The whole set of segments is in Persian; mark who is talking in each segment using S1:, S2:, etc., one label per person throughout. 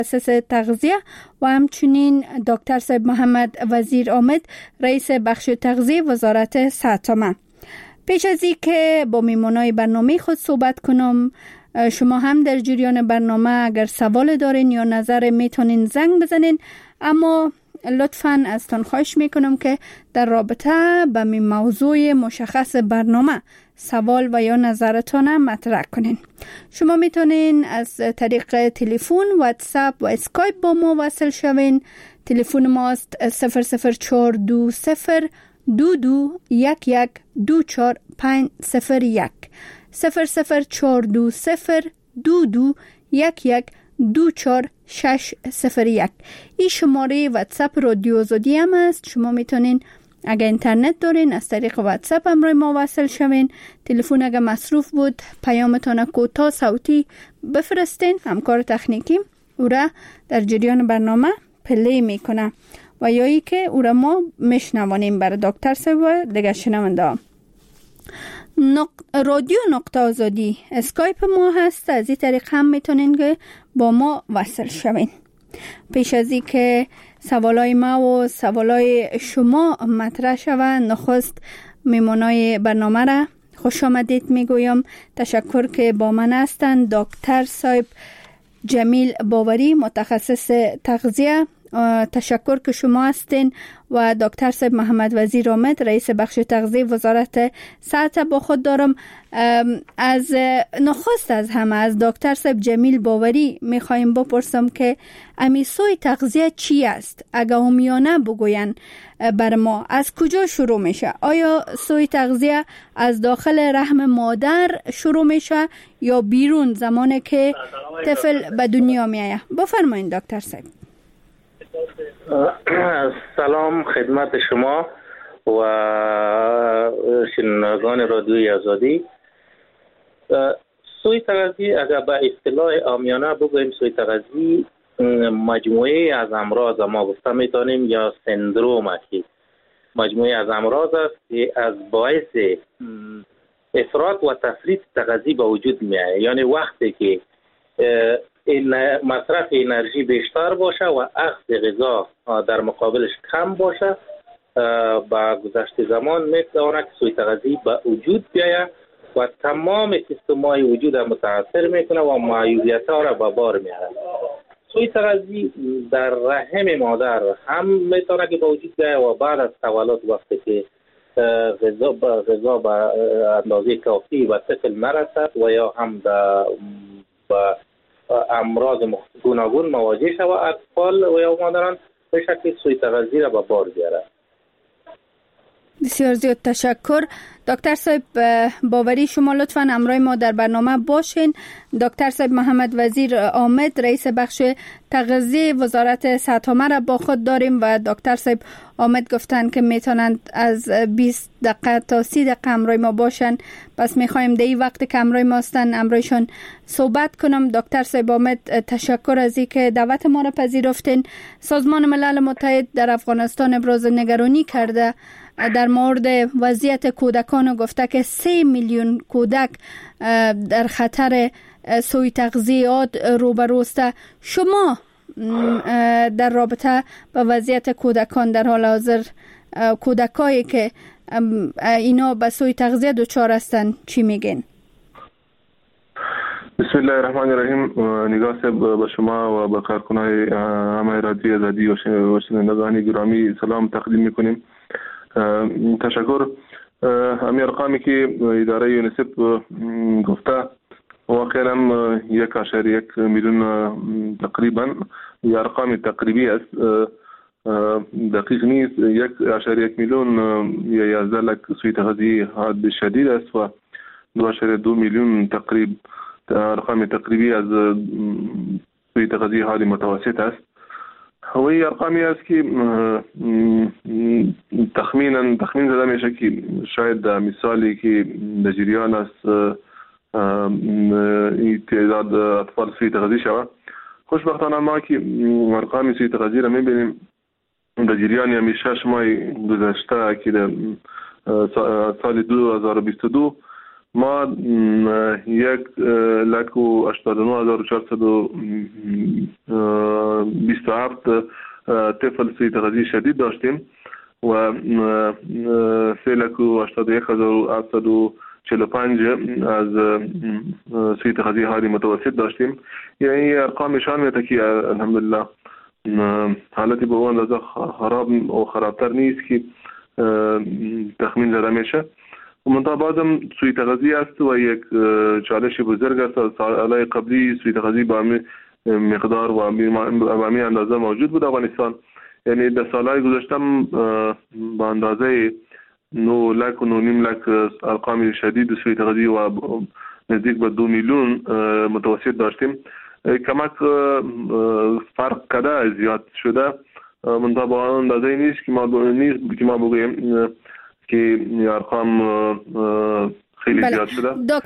S1: متخصص تغذیه و همچنین دکتر صاحب محمد وزیر آمد رئیس بخش تغذیه وزارت صحت. پیش از این که با میمونای برنامه خود صحبت کنم، شما هم در جریان برنامه اگر سوال دارین یا نظر میتونین زنگ بزنین، اما لطفاً از تان خواهش میکنم که در رابطه با موضوع مشخص برنامه سوال و یا نظرتان مطرح کنین. شما میتونین از طریق تلفن، واتساپ و اسکایپ با ما وصل شوین. تلفن ماست 00420 2211240501 004202211240601. این شماره واتساپ رادیو آزادی هم است. شما میتونین اگر اینترنت دارین از طریق واتساپ همراه ما وصل شوین. تلفن اگر مصروف بود پیامتان کوتاه صوتی بفرستین، همکار تکنیکی او را در جریان برنامه پلی میکنه و یا ای که او را ما میشنوانیم برای دکتر صاحب و دیگر شنونده. رادیو نقطه آزادی اسکایپ ما هست، از این طریق هم میتونین که با ما وصل شوین. پیش از این که سوالای ما و سوالای شما مطرح شود، نخست میمونای برنامه را خوش آمدید میگویم. تشکر که با من هستند. دکتر صاحب جمیل باوری متخصص تغذیه، تشکر که شما هستین، و دکتر صاحب محمد وزیر آمد رئیس بخش تغذیه وزارت صحت با خود دارم. از نخست از همه از دکتر صاحب جمیل باوری میخوایم بپرسم که امیسوی تغذیه چی است؟ اگه همیانه بگوین بر ما از کجا شروع میشه؟ آیا سوی تغذیه از داخل رحم مادر شروع میشه یا بیرون زمانی که طفل به دنیا میایه؟ بفرمایید دکتر صاحب.
S2: سلام خدمت شما و شنوندگان رادیوی آزادی. سوی تغذیه اگر به اصطلاح عامیانه بگوییم، سوی تغذیه مجموعه از امراض ما گفته میتونیم یا سندروم که مجموعه از امراض است که از باعث افراط و تفریط تغذیه به وجود میاد. یعنی وقتی که مصرف انرژی بیشتر باشه و اخذ غذا در مقابلش کم باشه، با گذشت زمان میتواند که سوی تغذیه به وجود بیاید و تمام سیستم‌های وجود متاثر میکنه و معیوبیت‌ها را به بار میاره. سوی تغذیه در رحم مادر هم میتونه که به وجود بیاید و بعد از تولد وقتی که غذا به اندازه کافی به طفل نرسد و یا هم با امراض گوناگون مواجه شود اطفال و یا مادران، به شکل سوی تغذیه را به بار بیاره.
S1: بسیار زیاد تشکر. دکتر صاحب باوری، شما لطفاً همراه ما در برنامه باشین. دکتر صاحب محمد وزیر آمد رئیس بخش تغذیه وزارت صحت را با خود داریم و دکتر صاحب آمد گفتن که میتونند از 20 دقیقه تا 30 دقیقه همراه ما باشن. پس میخوایم در این وقت که همراه ما هستن همراهشون صحبت کنم. دکتر صاحب آمد، تشکر از اینکه دعوت ما را پذیرفتین. سازمان ملل متحد در افغانستان ابراز نگرانی کرده در مورد وضعیت کودکان، گفته که 3 میلیون کودک در خطر سوی تغذیه‌ات روبروست. شما در رابطه با وضعیت کودکان در حال حاضر، کودکایی که اینا به سوی تغذیه دچار هستن، چی میگین؟
S3: بسم الله الرحمن الرحیم. نگاه صاحب به شما و به کارکنای همه رادیو آزادی و شنوندگان گرامی سلام تقدیم میکنیم. تشکر. همین ارقامی که اداره یونیسف گفته واقعا 1.1 میلیون تقریبا، یا ارقام تقریبی است، دقیق نیست. 1.1 میلیون یا 11 لک سوی تغذیه حاد شدید است و 2.2 میلیون تقریبا ارقام تقریبی از سوی تغذیه حاد متوسط است. هوی ارقامی است که تخمین زده میشه که شاید مثالی که در جریان است این تعداد اطفال سوی تغذیه شود. خوشبختانه ما که ارقام سوی تغذیه را میبینیم در جریان همی 6 ماه گذشته که در سال 2022 ما 1,89,427 طفل سوی تغذیه شدید داشتیم و 3,81,745 از سوی تغذیه های متوسط داشتیم. یعنی ارقام نشان میده که الحمدلله حالتی به اون اندازه خراب و خرابتر نیست که تخمین زده میشه. منتها بازم سوی تغذیه است و یک چالش بزرگ است. سالهای قبلی سوی تغذیه با مقدار و با اندازه موجود بود افغانستان. یعنی در سالهای گذشتم با اندازه 9 لک و 9.5 لک ارقام شدید سوی تغذیه و نزدیک به 2 میلیون متوسط داشتیم. کمک فرق کده زیاد شده، منتها با اندازه نیست که ما بگوییم که ارقام خیلی زیاد شده.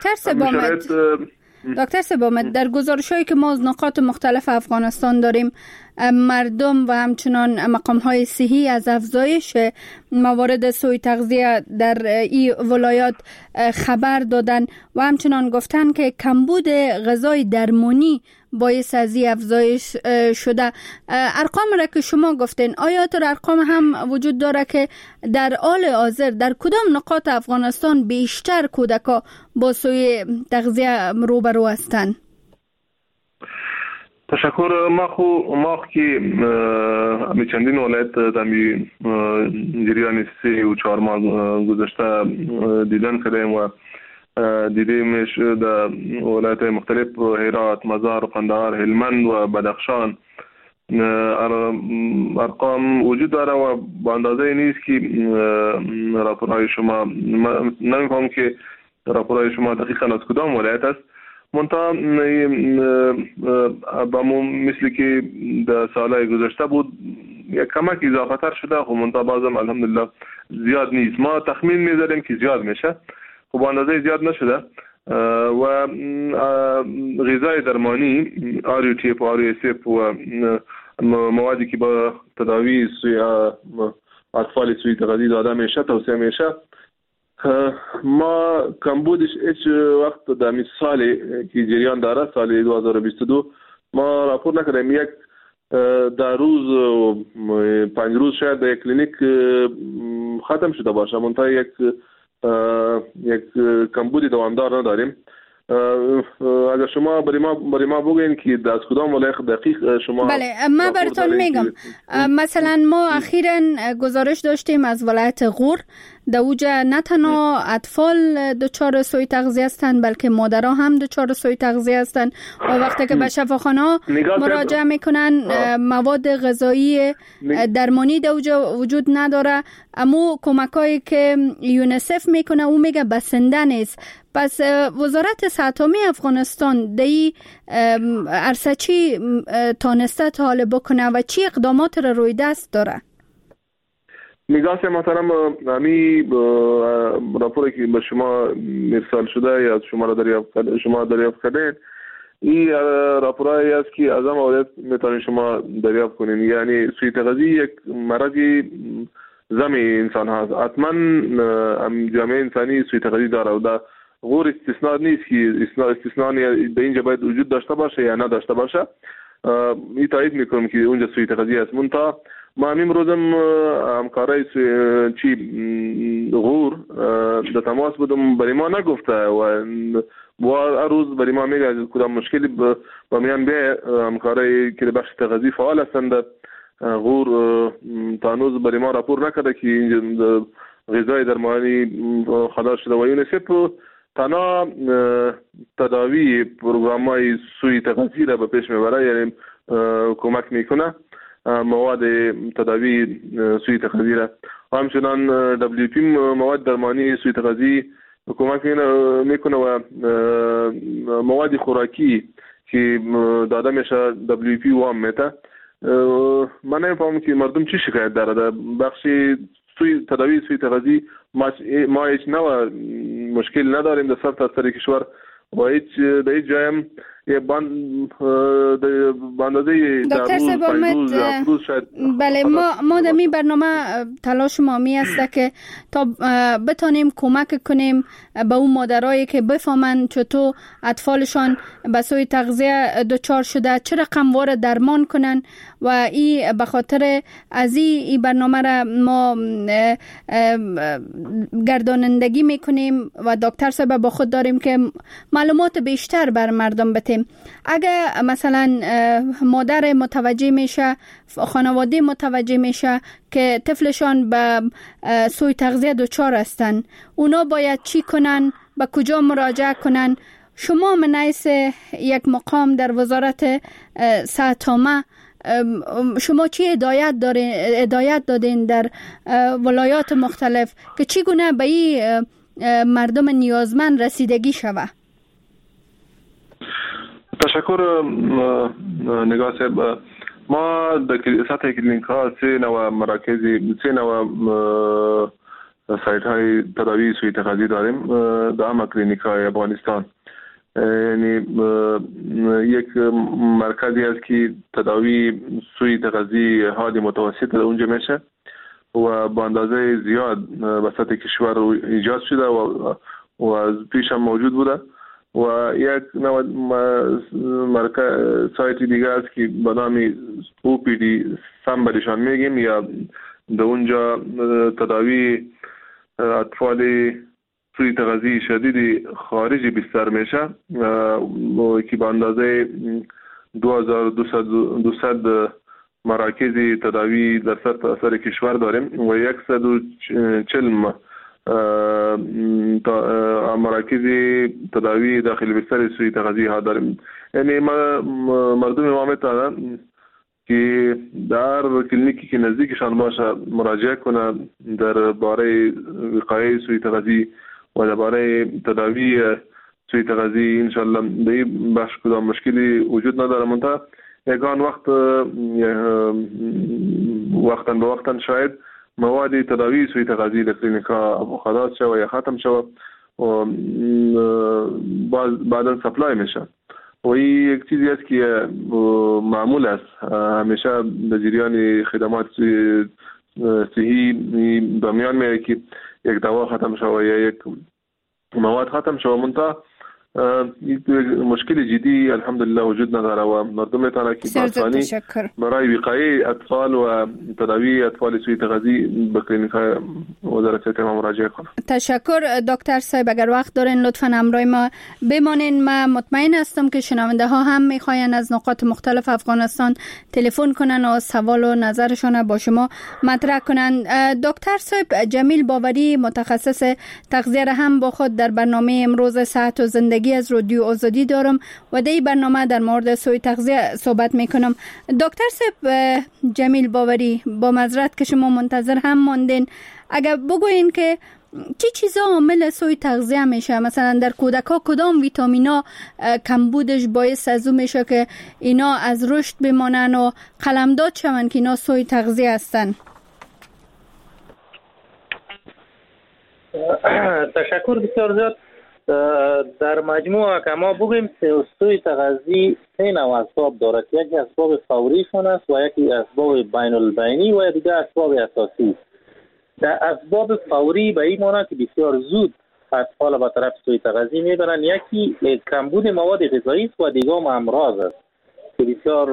S1: دکتر سبامت، در گزارش‌هایی که ما از نقاط مختلف افغانستان داریم، مردم و همچنان مقام‌های صحی از افزایش موارد سوء تغذیه در این ولایات خبر دادن و همچنان گفتن که کمبود غذای درمانی باعث از این افزایش شده. ارقام را که شما گفتین، آیا در ارقام هم وجود داره که در حال حاضر در کدام نقاط افغانستان بیشتر کودکا با سوء تغذیه روبرو هستند؟
S3: تشکر. ما که چندین ولایت در جریان 3 و 4 ماه گذشته دیدن کردیم و دیدیمش در ولایت مختلف، هرات، مزار، قندهار، هلمند و بدخشان. ارقام وجود داره و با اندازه نیست که راپورهای شما، نمی‌فهمم که راپورهای شما دقیقاً از کدام ولایت است. منتها با مثل که در سالهای گذشته بود یک کمک اضافه تر شده، خب منتها بازم الحمدلله زیاد نیست. ما تخمین می‌زدیم که زیاد میشه، خب اندازه زیاد نشده. و غذای درمانی آریوتیپ و آریوسیپ و موادی که با تداوی اطفال سوی تغذیه داده میشه توصیه میشه، ما کمبودش هیچ وقت در سالی که جریان داره، سال 2022 ما راپور نکردیم. یک در روز 5 روز شاید در یک کلینیک ختم شده باشه، منتها یک کمبود دوامدار نداریم. اگر شما برای ما بگین که از کدام ولایت دقیق شما؟
S1: بله، من براتون میگم. مثلا ما اخیراً گزارش داشتیم از ولایت غور، در اوجه نه تنها اطفال دچار سوء تغذیه هستند بلکه مادرها هم دچار سوء تغذیه هستند و وقتی که به شفاخانه مراجعه میکنن مواد غذایی درمانی در اوجه وجود نداره. اما کمکایی که یونیسف میکنه او میگه بسنده نیست. پس وزارت صحت عامه افغانستان دی عرصه چی تانسته تا حال بکنه و چی اقدامات را روی دست داره؟
S3: نگاه محترم، همی راپوری که به شما ارسال شده یا شما دریافت کردین، این راپورایی است که از هم اولید میتونید شما دریافت کنین. یعنی سوء تغذیه یک مرضی زمین انسان هست. حتما جامعه انسانی سوء تغذیه داره و در غور استثناء نیست که استثناء به اینجا باید وجود داشته باشه یا نداشته باشه. این تایید میکنم که اونجا سوء تغذیه است. منتها ما امروزم همکارای چی غور در تماس بودم، برای ما نگفته و هر روز برای ما میگه کدام مشکلی با میان به همکارای که بخش تغذیه فعال هستند غور تا هنوز برای ما راپور نکرده که اینجا غذای درمانی خلاص شده و یونیسف تنها تداوی پروگرام‌های سوء تغذیه را به پیش میبره، یعنی کمک میکنه مواد تداوی سوء تغذیه را. همچنان WP مواد درمانی سوء تغذیه کمک میکنه و مواد خوراکی که داده میشه WP وام میته. من نمیفهمم که مردم چی شکایت داره در بخش تداوی سوء تغذیه. ما هیچ نوع مشکل نداریم در سر کشور و در هیچ جایم یه باندازه
S1: دکتر صاحب بله ما در این برنامه تلاش ما می است که تا بتانیم کمک کنیم به اون مادرایی که بفهمن چطور اطفالشان به سوی تغذیه دچار شده چه رقم وار درمان کنن و این به خاطر از این برنامه را ما گردانندگی میکنیم و دکتر صاحب با خود داریم که معلومات بیشتر بر مردم بتیم. اگر مثلا مادر متوجه میشه، خانواده متوجه میشه که طفلشان به سوی تغذیه دچار هستن، اونا باید چی کنن؟ به کجا مراجعه کنن؟ شما من حیث یک مقام در وزارت صحت عامه شما چی هدایت دادین در ولایات مختلف که چگونه به این مردم نیازمند رسیدگی شود؟
S3: تشکر نگاه صاحب. ما در سطح کلینیک ها 3 نوع مراکزی 3 نوع سایت های تداوی سوی تغذیه داریم در همه کلینیک های افغانستان. یعنی یک مرکزی است که تداوی سوی تغذیه حاد متوسط در اونجا میشه و با اندازه زیاد به سطح کشور ایجاد شده و از پیش هم موجود بوده و یک نوع مرکز سایت دیگه است که به نام OPD سم برشان میگیم یا در اونجا تداوی اطفال سوی تغذیه شدید خارجی بستر میشه که به اندازه 2200 مراکز تداوی در سر کشور داریم و 140 مراکز تداوی داخل بستر سوی تغذیه ها داریم. یعنی مردم ما میتونن که در کلینیکی که نزدیکشان باشه مراجعه کنند در باره وقایه سوی تغذیه و در باره تداوی سوی تغذیه انشالله در این بخش کدام مشکلی وجود نداره. منتها یکان وقتاً به وقتاً شاید مواد تداوی سوی تغذیه در کلینیک ها خلاص شوه یا ختم شوه و بعدا سپلای میشه و این یک چیزی است که معمول است همیشه در جریان خدمات صحی به میان میاد که یک دوا ختم شوه یا یک مواد ختم شوه. منتها مشکل جدی الحمدلله وجود نداره و مردم میتونه که بآسانی برای وقایه اطفال و تداوی اطفال سوی تغذیه به کلینیک‌های وزارت صحت ما مراجعه کنند.
S1: تشکر دکتر صاحب. اگر وقت دارین لطفاً همراه ما بمانین. من مطمئن هستم که شنونده ها هم میخواین از نقاط مختلف افغانستان تلفن کنن و سوال و نظرشون با شما مطرح کنن. دکتر صاحب جمیل باوری متخصص تغذیه هم با خود در برنامه امروز صحت و زندگی از رادیو آزادی دارم و در این برنامه در مورد سوی تغذیه صحبت میکنم. دکتر صاحب جمیل باوری، با معذرت که شما منتظر هم ماندین، اگر بگوین که چی چیزا عامل سوی تغذیه میشه؟ مثلا در کودک‌ها کدام ویتامینا کمبودش باعث از اون میشه که اینا از رشد بمانن و قلمداد شون که اینا سوی تغذیه هستن؟
S2: تشکر بسیار زیاد. در مجموع که ما بگویم سوی تغذیه 3 نوع اسباب دارد. یکی اسباب فوریشون است و یکی اسباب بین البینی و دیگه اسباب اساسی. در اسباب فوری به این معنی که بسیار زود اطفال به طرف سوی تغذیه میبرن. یکی کمبود مواد غذایی است و دیگه امراض است که بسیار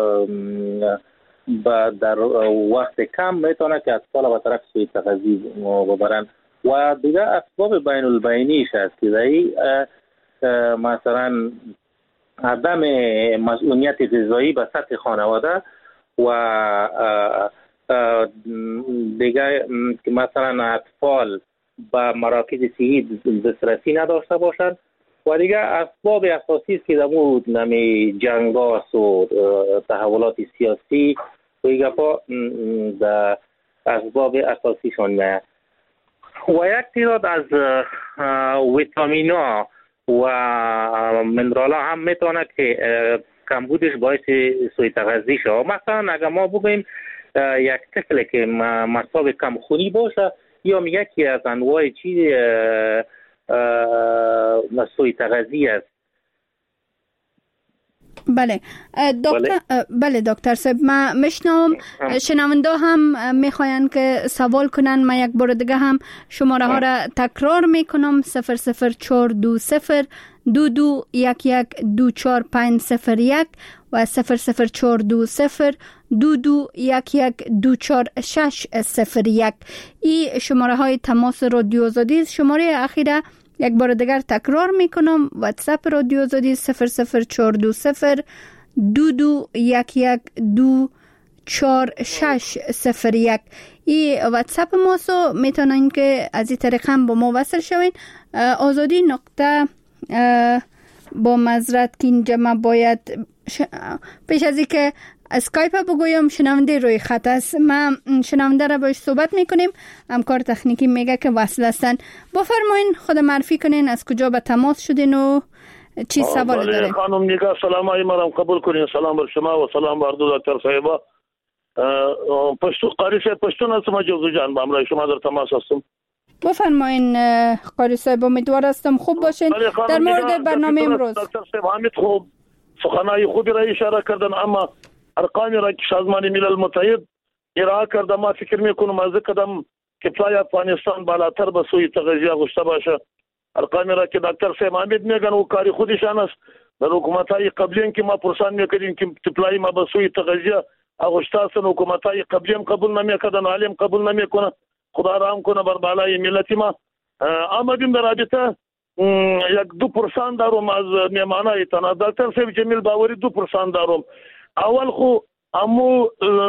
S2: در وقت کم میتونه که اطفال به طرف سوی تغذیه ببرن. و دیگه اسباب بین البینیش است که مثلا عدم مسئولیت غذایی به سطح خانواده و دیگه مثلا اطفال به مراکز صحی دسترسی نداشته باشند و دیگه اسباب اساسی است که در جنگاست و تحولات سیاسی و دیگه در اسباب اساسیشون میاد. و یک تعداد از ویتامینا و منرالا هم میتونه که کمبودش باعث سوی تغذیه شه. مثلا اگر ما بگویم یک طفل که مصاب کمخونی باشه یا یکی از انواع چیز سوی تغذیه است
S1: بله دکتر. بله دکتر صاحب، ما میشنوم شنونده هم میخواین که سوال کنن. ما یک بار دیگه هم شماره ها را تکرار میکنم: 00420 2211240501 و 00420 2211240601. این شماره های تماس رادیو آزادی است. شماره اخیره یک بار دیگر تکرار میکنم: واتساپ رادیو آزادی 00420 2211240601. این واتساپ ماست، میتونین که از این طریق هم با ما وصل شوین. آزادی نقطه با معذرت که اینجا ما باید پیش از این که اسکایپ بگویم شنونده روی خط است. ما شنونده را باش صحبت میکنیم. همکار تکنیکی میگه که وصل هستن. بفرمایین، خود معرفی کنین، از کجا به تماس شدین و چی سوال دارین؟
S4: خانم نگاه، سلام های مرام قبول کنین. سلام بر شما و سلام بر دکتر صاحبا. پشتو قاری صاحب پشتون هستم، جوزو جان با امرای شما در تماس هستم.
S1: بفرمایین قاری صاحب، امیدوار هستم خوب باشین. در مورد برنامه امروز
S4: دکتر صاحب حامد خوب سخنهای خوبی را اشاره کردن، اما ارقامی را که سازمان ملل متحد ارائه کرده ما فکر میکنم از قدم که پای افغانستان بالاتر به سوی تغذیه گشته باشه. ارقامی را که دکتر صاحب حامد میگن او کاری خودشان است. در حکومت‌های قبلی که ما پرسان میکردیم که تپلای ما به سوی تغذیه گشته است، حکومت‌های قبلی هم قبول نمیکردن، عالم قبول نمیکنه. خدا رحم کنه بر بالای ملت ما. آمدیم در رابطه 1-2% دارم از میمانای تنها. دکتر صاحب جمیل باوری 2% دارم. اول خو امو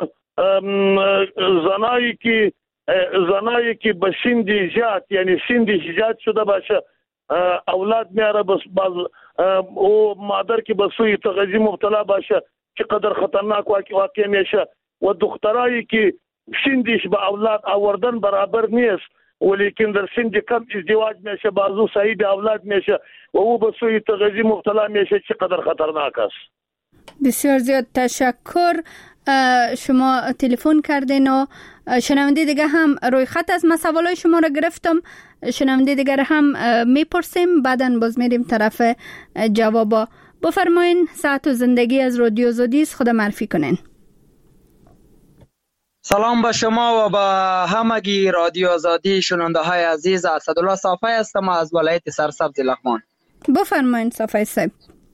S4: زنایی که به سندی جات، یعنی سندی جات شده باشه، اولاد میاره بس باز او مادر که به سوی تغذیه مبتلا باشه چقدر خطرناک واقع میشه. و دخترایی که سندیش به اولاد آوردن برابر نیست، ولیکن در سند کم ازدواج میشه، بازو صاحب اولاد میشه و او به سوی تغذیه مبتلا میشه، چقدر خطرناک است.
S1: بسیار زیاد تشکر. شما تلفن کردین و شنونده دیگه هم روی خط از ما سوالای شما را گرفتم. شنونده دیگر هم میپرسیم، بعداً باز میریم طرف جوابا. بفرمایین، ساعت و زندگی از رادیو آزادی است، خود معرفی کنین.
S5: سلام به شما و به همگی رادیو آزادی شنونده های عزیز. اسدالله صافی هستم از ولایت سرسبز لغمان.
S1: بفرمایین صافی صاحب.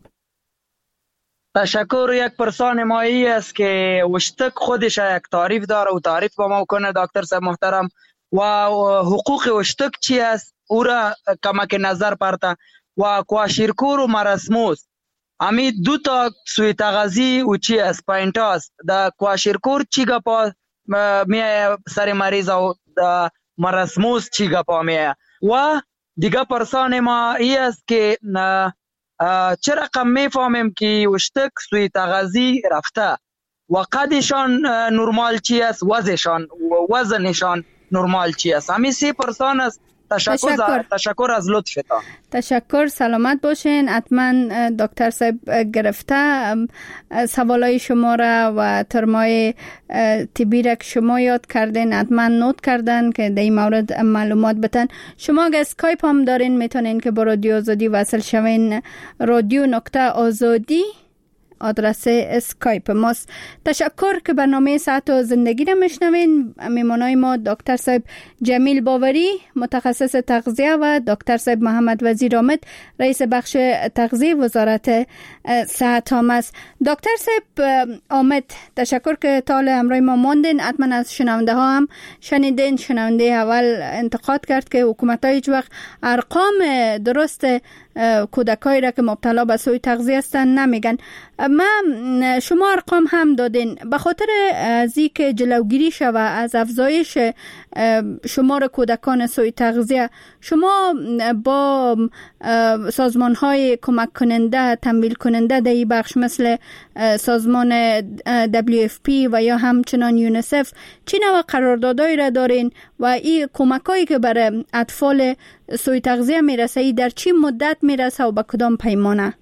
S5: تشکر. یک پرسان مایی است که وشتک خودش یک تعریف داره و تعریف با ما کنه دکتر صاحب محترم، و حقوق وشتک چی است او را کمک نظر پرتا، و کواشیرکور و مراسموس امی دو تا سوی تغذی و چی است پاینت است. دا کواشیرکور چی گپا میای سر مریض و دا مراسموس چی گپا میای. و دیگه پرسان ما ای است که چه رقم میفهمیم که وشتک سوی تغذی رفته و قدشان نرمال چی است، وزنشان نرمال چی است. همین 3% است. تشکر از لطفتان.
S1: تشکر، سلامت باشین. حتما دکتر صاحب گرفته سوالای شما را و ترمای طبی را که شما یاد کردین حتما نوت کردن که در این مورد معلومات بتن. شما اگه اسکایپ هم دارین میتونین که با رادیو آزادی وصل شوین. radio.azadi آدرس اسکایپ ماست. تشکر که برنامه ساعت و زندگی را میشنوین. میمانای ما دکتر صاحب جمیل باوری متخصص تغذیه و دکتر صاحب محمد وزیر آمد رئیس بخش تغذیه وزارت صحت هم است. دکتر صاحب آمد تشکر که تا همراه ما ماندین. حتما از شنونده ها هم شنیدین. شنونده اول انتقاد کرد که حکومت ها هیچ وقت ارقام درست کودکایی را که مبتلا به سوی تغذیه هستن نمیگن. ما شما ارقام هم دادین به خاطر از اینکه جلوگیری شود از افزایش شمار کودکان سوی تغذیه. شما با سازمان های کمک کننده تمویل کننده در این بخش مثل سازمان WFP و یا همچنان یونیسف چی نوع قراردادایی را دارین و این کمکایی که برای اطفال سوی تغذیه میرسه ای در چی مدت میرسه و با کدام پیمانه؟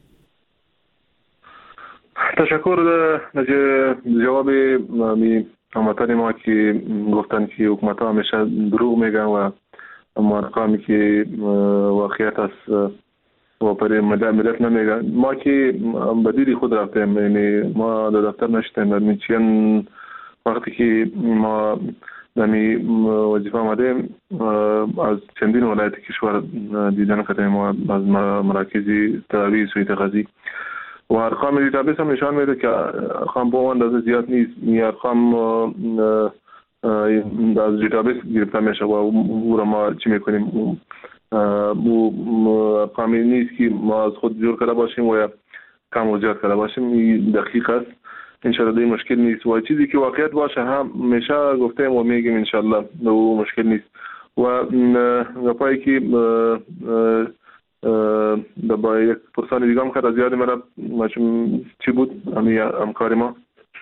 S3: تشکر. جواب هموطن ما که گفتن که حکومت ها همیشه دروغ میگن و ارقامی که واقعیت است و برای ملت نمیگن. ما که بدیل خود رفتیم، یعنی ما در دفتر نشدیم. در چند وقتی که ما نمی وظیفه آمدیم از چندین ولایت کشور دیدن کردیم، ما از مراکز تداوی سوی تغذی و ارقام دیتابیس هم نشان میده که ارقام با اندازه زیاد نیست. این ارقام از دیتابیس گرفته میشه و او را ما چی میکنیم، ارقامی نیست که ما از خود جور کرده باشیم و یا کم و زیاد کرده باشیم. این دقیق است، انشاءالله این مشکل نیست و چیزی که واقعیت باشه هم میشه گفتیم و میگیم انشاءالله او مشکل نیست. و گپایی که با یک پرسان دیگه هم کرد زیاد مرد چی بود همکاری ما؟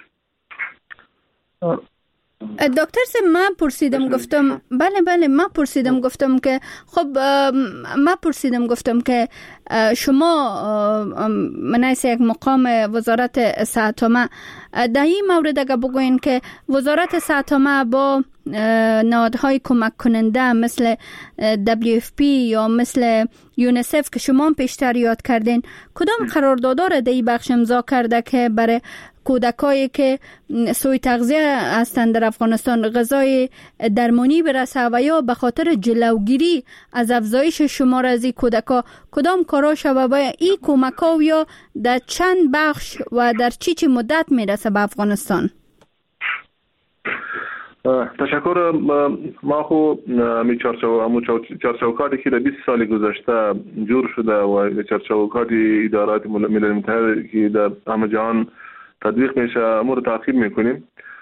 S1: دکتر سب ما پرسیدم گفتم بله ما پرسیدم گفتم که خب ما پرسیدم گفتم که شما منایس یک مقام وزارت صحت‌عامه در این مورد اگر بگوین که وزارت صحت‌عامه با نهادهای کمک کننده مثل WFP یا مثل یونیسف که شما پیشتر یاد کردین کدام قراردادها را در این بخش امضا کرده که برای کودکایی که سوی تغذیه هستند در افغانستان غذای درمانی برسه و یا به خاطر جلوگیری از افزایش شمار از این کودکا کدام کارا شده و این کمک‌ها یا در چند بخش و در چی مدت میرسه به افغانستان؟
S3: تشکر. ما خو می چارچوباتی که در 20 سال گذشته جور شده و چارچوبات ادارات ملل متحد که در همه جهان تطبیق میشه امور تعقیب میکنیم.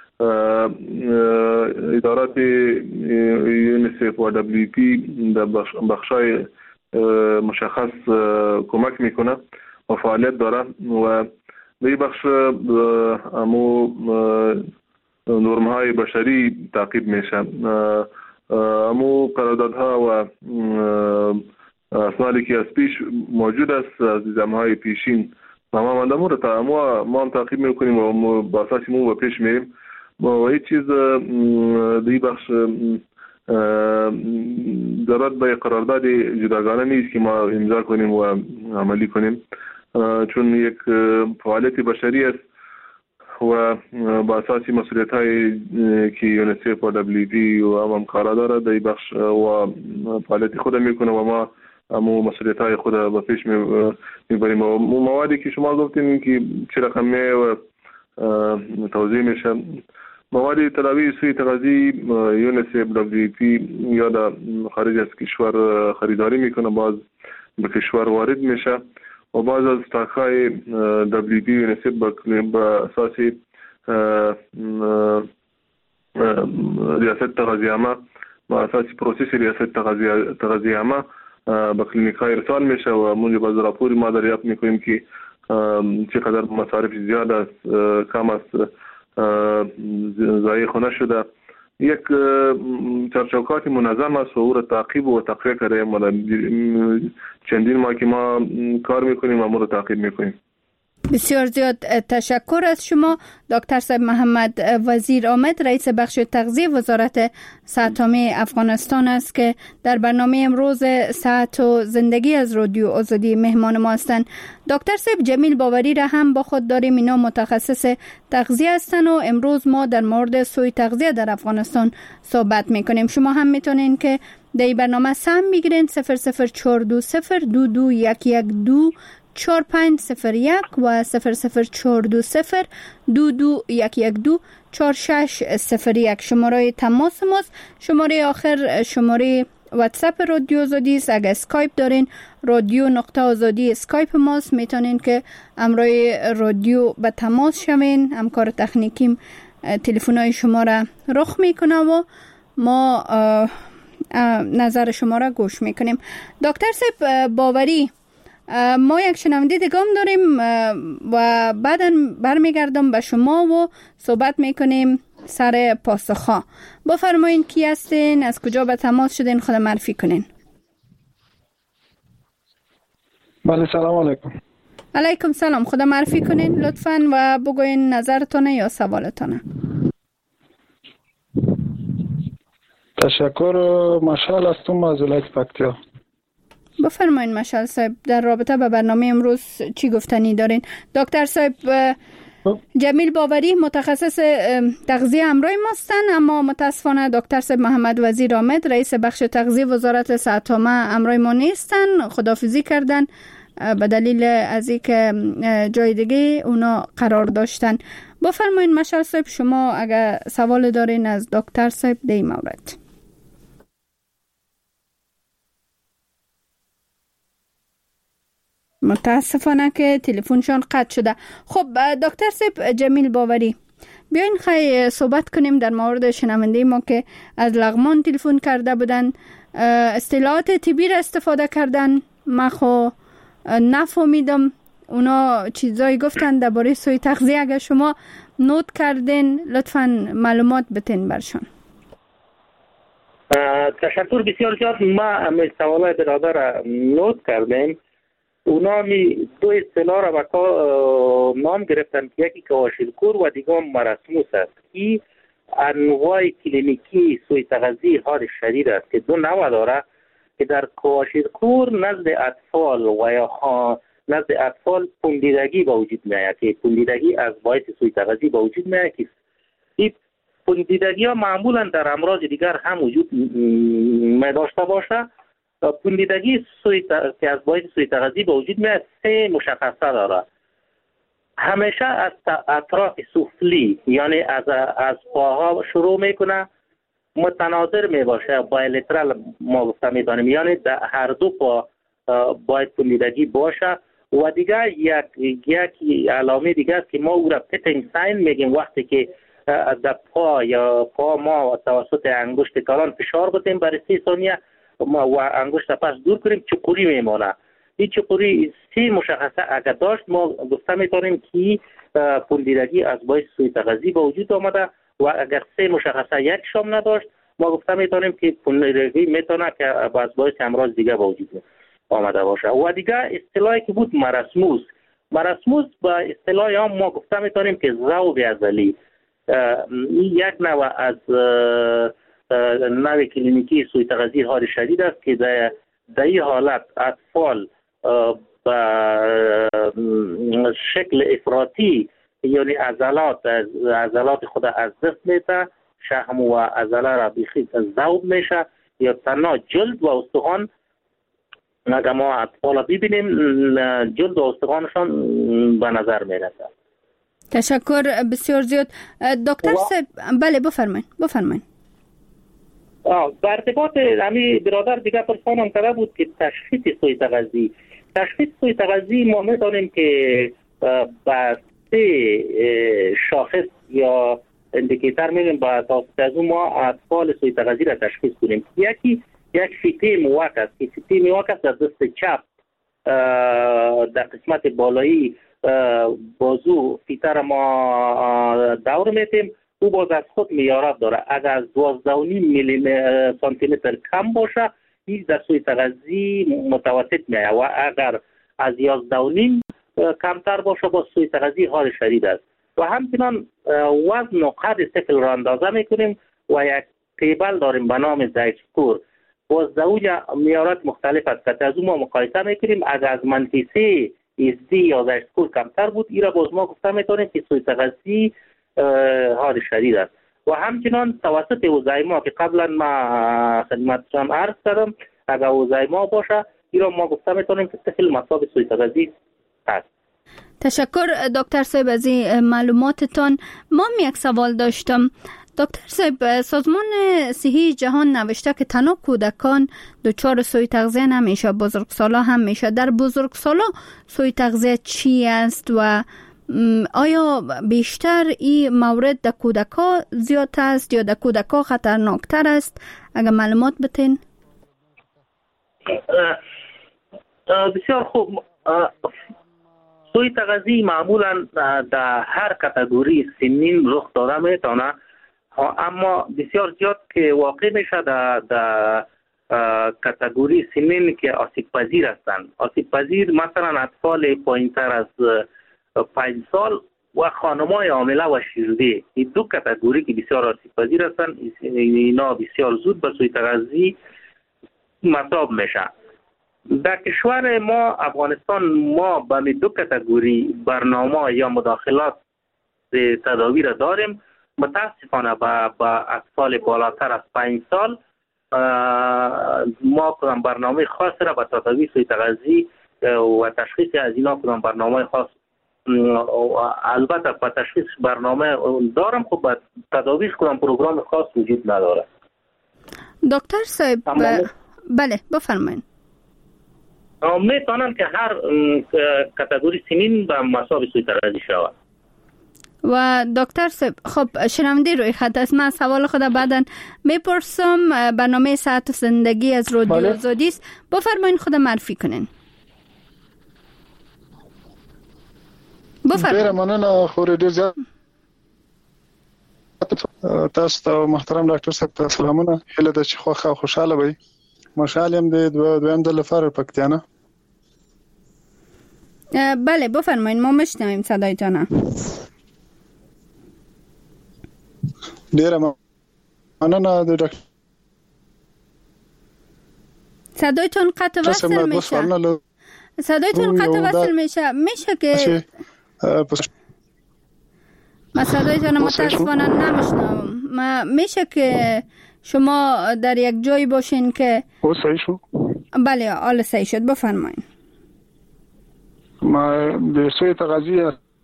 S3: ادارات یونیسف و WFP در بخشای مشخص کمک میکنه و فعالیت داره و در این بخش امو نرم‌های بشری تعقیب میشه. امو قراردادها و اسنادی که از پیش موجود است از نظام‌های پیشین ما هم تعقیب میکنیم و با اساس مو پیش میریم و هیچ چیز دی بخش ضرورت به قرارداد جداگانه نیست که ما امضا کنیم و عملی کنیم، چون یک فعالیت بشری است و با اساس مسئولیت‌های که یونیسف و WFP و همکارا داره در بخش و فعالیت خود میکنه و ما امو مسئولیت‌های خود به پیش میبریم. و موادی که شما گفتین که چه رقمه و توضیح میشه، مواد تداوی سوی تغذی یونیسف WFP یا در خارج از کشور خریداری میکنه، باز به کشور وارد میشه و بعض از استاک‌های WFP یونیسف به اساس ریاست تغذیه عامه با اساس پروسس ریاست تغذیه عامه به کلینیک‌های ارسال میشه و موجب از راپور ما دریافت میکنیم که چقدر مصارف زیاد است، کم است، ضایع نشده. یک چارچوبات منظم است و او را تعقیب و تقویه کردیم. چندین ماه که ما کار میکنیم و او را تعقیب میکنیم.
S1: بسیار زیاد تشکر از شما دکتر صاحب محمد وزیر آمد، رئیس بخش تغذیه وزارت صحت‌عامه افغانستان است که در برنامه امروز صحت و زندگی از رادیو آزادی مهمان ما هستند. دکتر صاحب جمیل باوری را هم با خود داریم، اینا متخصص تغذیه هستند و امروز ما در مورد سوی تغذیه در افغانستان صحبت میکنیم. شما هم میتونین که در این برنامه سهم بگیرین 00420221112 4501 و 004202211124601 شماره تماس ماست. شماره آخر شماره واتساپ رادیو آزادی است. اگر اسکایپ دارین رادیو نقطه آزادی اسکایپ ماست، میتونین که همراه رادیو به تماس شوین. همکار تکنیکیم تلفن‌های شما را رخ میکنه و ما نظر شما را گوش میکنیم. دکتر صاحب باوری، ما یک شنونده دیگه هم داریم و بعدا برمیگردم به شما و صحبت میکنیم سر پاسخها. بفرمایین کی هستین، از کجا به تماس شدین، خود معرفی کنین.
S6: بله سلام علیکم.
S1: علیکم سلام، خود معرفی کنین لطفاً و بگوین نظرتونه یا سوالتونه.
S6: تشکر. مشال هستم از ولایت پکتیا.
S1: بفرمایید مشعل صاحب، در رابطه با برنامه امروز چی گفتنی دارین؟ دکتر صاحب جمیل باوری متخصص تغذیه همراه ما هستند، اما متاسفانه دکتر صاحب محمد وزیر آمد رئیس بخش تغذیه وزارت صحت عامه همراه ما نیستند، خداحافظی کردن به دلیل از اینکه جای دیگه اونا قرار داشتن. بفرمایید مشعل صاحب، شما اگر سوال دارین از دکتر صاحب در این مورد. متاسفانه که تلفنشان قطع شده. خب دکتر صاحب جمیل باوری، بیاین خیلی صحبت کنیم در مورد شنونده ما که از لغمان تلفن کرده بودن، اصطلاحات طبی را استفاده کردن. ما خو نفهمیدم اونا چیزایی گفتن درباره سوی تغذیه. اگر شما نوت کردین لطفاً معلومات بتین برشان.
S2: تشکر بسیار زیاد. ما سوالای برادر نوت کردیم. اونا دو اصطلاح را نام گرفتن که یکی کواشیرکور و دیگه مراسموس است. این انواع کلینیکی سوی تغذیه حاد شدید است که دو نوع داره که در کواشیرکور نزد اطفال و یا نزد اطفال پوندیدگی به وجود میآید که پوندیدگی از باعث سوی تغذیه به وجود میآید که این پوندیدگی ها معمولا در امراض دیگر هم وجود می داشته باشه. پوندیدگی که از باعث سوی تغذیه به وجود میاد سه مشخصه داره. همیشه از اطراف سفلی یعنی از پاها شروع میکنه، متناظر میباشه، بایلترال ما گفته میدانیم، یعنی در هر دو پا باید پوندیدگی باشه. و دیگه یک علامه دیگه است که ما او را پتینگ ساین میگیم، وقتی که در پا یا پا ما توسط انگشت کلان فشار بدیم برای 30 ثانیه و انگشت پس دور کنیم، چقوری میمونه. این چقوری سه مشخصه اگر داشت ما گفته میتونیم که پوندیدگی از باعث سوی تغذیه به وجود آمده، و اگر سه مشخصه یک شام نداشت ما گفته میتونیم که پوندیدگی میتونه که از باعث امراض دیگه به وجود آمده باشه. و دیگه اصطلاحی که بود مراسموس با اصطلاح هم ما گفته میتونیم که ذوب عضلی. یک نوع از نوع کلینیکی سوی تغذیه حاد شدید است که در این حالت اطفال به شکل افراطی یعنی عضلات خود از دست میده، شحم و عضله را بیخی ذوب میشه، یا تنها جلد و استخوان. اگر ما اطفال ببینیم جلد و استخوانشان به نظر میرسه.
S1: تشکر بسیار زیاد دکتر صاحب. بله بفرمایید.
S2: در ارتباط همی برادر دیگه پرسانم کرده بود که تشخیص سوی تغذیه ما میدانیم که با سه شاخص یا اندیکیتر میگیم با توسط از ما اطفال سوی تغذیه را تشخیص کنیم. یک فیته موک است که فیته موک است در دست چپ در قسمت بالایی بازو فیته را ما دور میتیم. او باز از خود میارات داره. اگر از 12.5 سانتی متر کم باشه این در سوی تغذیه متوسط میایه، و اگر از 11.5 کمتر باشه با سوی تغذیه حاد شدید است. و همچنان وزن و قد طفل را اندازه میکنیم و یک تیبل داریم به نام زایسکور. باز در اوجه میارات مختلف است که از اون ما مقایسه میکنیم. اگر از منفی 3 SD یا زایسکور کمتر بود این را باز ما گفته میتونیم که سوی تغذیه حاد شدید است. و همچنان توسط اوزایما که قبلا ما خدمتشان عرض کردم، اگر اوزایما باشه این را ما گفته میتونیم که طفل مصاب سوی تغذیه است.
S1: تشکر دکتر صاحب از این معلوماتتان. ما یک سوال داشتم. دکتر صاحب، سازمان صحی جهان نوشته که تنها کودکان دچار سوی تغذیه نمیشه، بزرگسالا هم میشه. در بزرگسالا سوی تغذیه چی است و آیا بیشتر این مورد در کودکا زیاد است یا در کودکا خطرناکتر است؟ اگر معلومات بتین.
S2: بسیار خوب. سوی تغذیه معمولا در هر کاتگوری سنین رخ داده میتونه، اما بسیار زیاد که واقع میشه در کاتگوری سنین که آسیب پذیر هستند. آسیب پذیر مثلا اطفال پایینتر از 5 سال و خانمای حامله و شیرده. این دو کاتگوری که بسیار آسیب پذیر هستند، اینا بسیار زود به سوی تغذیه مصاب میشه. در کشور ما افغانستان ما به دو کاتگوری برنامه یا مداخلات تداوی را داریم. متاسفانه با اطفال بالاتر از 5 سال ما کدام برنامه خاص را به تداوی سوی تغذی و تشخیص از اینا کدام برنامه خاص البته به تشخیص برنامه دارم، خب به تداویش کدام پروگرام خاص وجود نداره.
S1: دکتر صاحب بله بفرمایید.
S2: میتونم که هر کاتگوری سنین به مسابقه سوی تغذی شود.
S1: و دکتر صاحب خب شنونده روی خط است، من سوال خود بعداً میپرسم. برنامه صحت و زندگی از رادیو آزادی است، بفرمایید خود معرفی کنین.
S6: ډیره مننه خو ډیر زیات تاسو ته محترم ډاکټر صاحب ته سلامونه. هله د چې خوښه او خوشاله وي. مشالم د دویم د لپاره پکتیانه.
S1: بله بفرمایید، ما میشنویم صدایتان.
S6: ډیره مننه د ډاکټر
S1: صدایتون قطع وصل میشه. صدایتون قطع وصل میشه که ما صدایتان متاسفانه نمیشنوم. میشه که شما در یک جایی باشین که
S6: صحیح شو؟
S1: بله حالا صحیح شد، بفرمایید.
S6: ما د سوی تغذیه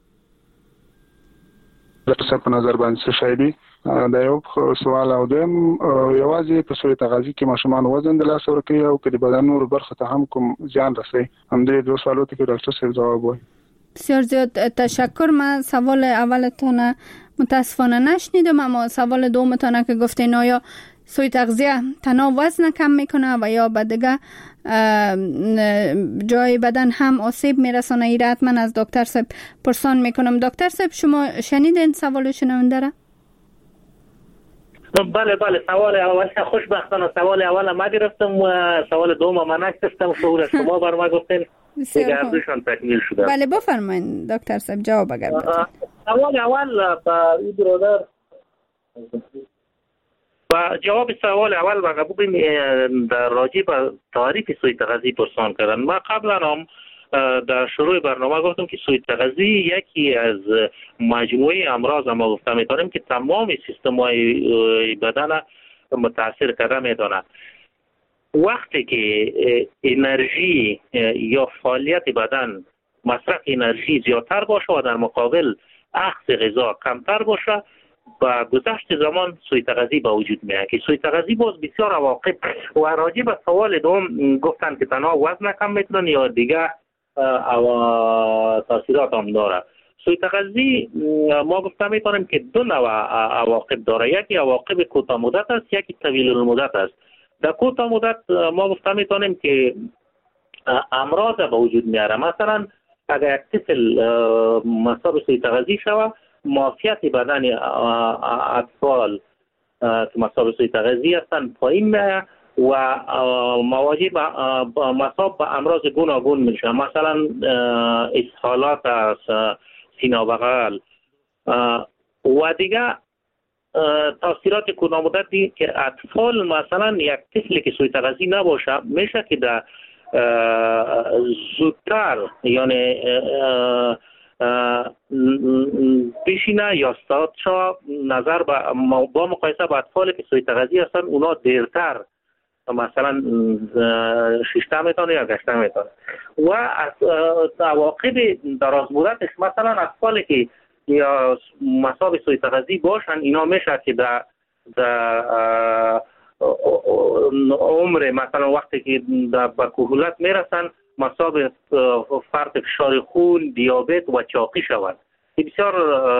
S6: د څه په نظر باندې شایدي دا یو سوال او دیم یوازې په سوی تغذیه کې ماشومان وزن د لاس ورکوي او کله بدن نور برخه ته هم کوم زیان رسي. هم دې دوه سوالات کې ډاکټر صاحب جواب وایي.
S1: بسیار زیاد تشکر. من سوال اولتون متاسفانه نشنیدم، اما سوال دومتون که گفتین آیا سوی تغذیه تنها وزن کم میکنه و یا به دیگه جای بدن هم آسیب میرسانه، ایره حتما از دکتر صاحب پرسان میکنم. دکتر صاحب شما شنیدین سوال شنونده را؟
S2: بله سوال اول خوشبختانه سوال اول ما گرفتم و سوال دوم ما نگرفتم. شما بر ما گفتین دیگه ارزشان تکمیل شده.
S1: بله بفرمایید دکتر صاحب جواب اگر بدین.
S2: سوال اول با این برادر و جواب سوال اول و قبول در راجع به تعریف سوی تغذی پرسان کردن. ما قبلا هم در شروع برنامه گفتم که سوی تغذی یکی از مجموعه امراض ما گفتم میتونیم که تمام سیستم‌های بدن متاثر کرده میتونه. وقتی که انرژی یا فعالیت بدن مصرف انرژی زیادتر باشه و در مقابل اخذ غذا کمتر باشه، با گذشت زمان سوی تغذی به وجود میاد که سوی تغذی باز بسیار عواقب و راجع به سوال دوم گفتن که تنها وزن کم میتونن یا دیگه تاثیرات هم داره. سوی تغذی ما گفتم میتونیم که دو نوع عواقب داره، یکی عواقب کوتاه مدت است، یکی طویل المدت است. در کوتاه مدت ما گفتم میتونیم که امراض به وجود میاره. مثلا اگر یک طفل مصاب سوی تغذی شود، معافیت بدن اطفال که مصاب سوی تغذی هستند پایین میاد و مواجه با مصاب به امراض گوناگون میشه، مثلا اسهالات است، سینه بغل و دیگه تاثیرات کوتاه مدتی که اطفال مثلا یک طفلی که سوی تغذی نباشه میشه که در زودتر یعنی پیشینه یا استادشا نظر با مقایسه با اطفالی که سوی تغذی هستن اونا دیرتر مثلا ششته میتونه یا گشته میتونه و عواقب دراز مدتش مثلا اطفالی که یا مصاب سوی تغذی باشن اینا میشه که در عمر مثلا وقتی که به کهولت میرسن مصاب فرط فشار خون، دیابت و چاقی شوند که بسیار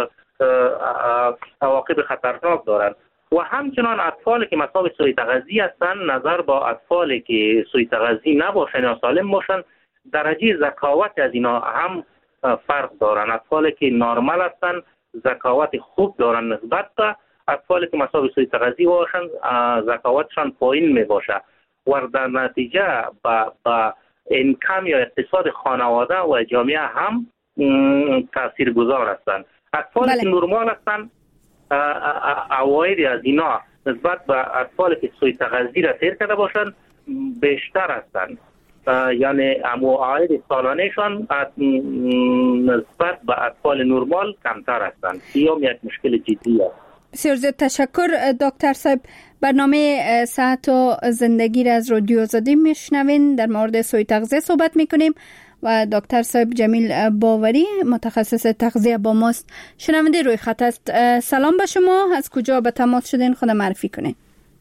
S2: عواقب خطرناک دارند. و همچنان اطفالی که مصاب سوی تغذی هستند نظر با اطفالی که سوی تغذی نباشند یا سالم باشند درجه ذکاوت از اینا هم فرق دارند. اطفالی که نرمال هستند ذکاوت خوب دارند نسبت به اطفالی که مصاب سوی تغذی باشند ذکاوتشان پایین می باشه و در نتیجه با انکم یا اقتصاد خانواده و جامعه هم تاثیرگذار هستند. اطفالی که نرمال هستند عواید از اینا نسبت به اطفالی که سوی تغذی را تیر کرده باشند بیشتر هستند یعنی عاید سالانهشان نسبت به اطفال نرمال کمتر هستند. این یک مشکل جدی است.
S1: بسیار زیاد تشکر دکتر صاحب. برنامه صحت و زندگی را از رادیو آزادی میشنوین. در مورد سوی تغذیه صحبت میکنیم و دکتر صاحب جمیل باوری متخصص تغذیه با ماست. شنونده روی خط است. سلام به شما. از کجا به تماس شدین؟ خود معرفی کنین.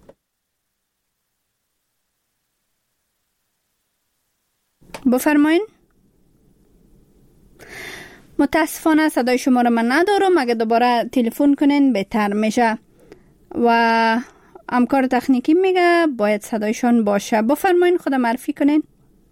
S1: بفرمایین. متاسفانه صدای شما را من ندارم. اگه دوباره تلفن کنین بهتر میشه و همکار تکنیکی میگه باید صدایشان باشه. بفرمایین خود معرفی کنین.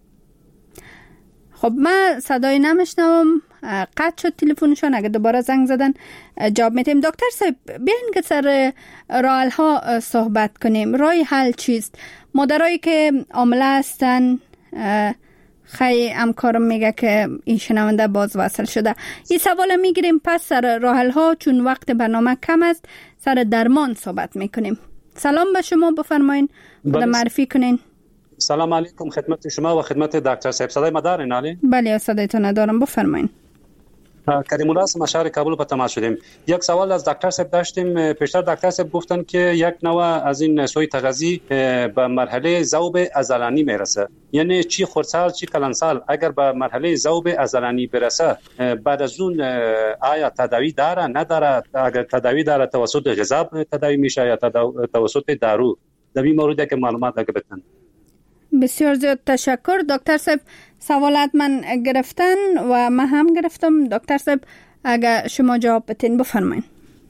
S1: خب من صدای نمیشنوم، قطع شد تلفنشان. اگه دوباره زنگ زدن جواب میدیم. دکتر صاحب بیاین که سر راه حل ها صحبت کنیم. راه حل چیست؟ مادرایی که حامله هستن، خیلی همکارم میگه که این شنونده باز وصل شده. این سوال میگیریم پس سر راه حل ها، چون وقت برنامه کم است سر درمان صحبت میکنیم. سلام به شما. بفرمایین خود معرفی کنین.
S7: سلام علیکم خدمت شما و خدمت دکتر صاحب. صدای ما دارین علی؟
S1: بله صدایتون ندارم. بفرمایین.
S7: کریم الله هستم، شهر کابل به تماس شدیم. یک سوال از دکتر صاحب داشتیم. پیشتر دکتر صاحب گفتن که یک نوع از این سوی تغذیه به مرحله ذوب عضلانی میرسه. یعنی چی خردسال چی کلانسال اگر به مرحله ذوب عضلانی برسه، بعد از اون آیا تداوی داره نداره؟ اگر تداوی داره توسط غذا تداوی میشه یا توسط دارو؟ در این مورد که معلومات اگه بدن.
S1: بسیار زیاد تشکر دکتر صاحب. سوالات من گرفتن و من هم گرفتم. دکتر صاحب اگر شما جواب بدین بفرمایید.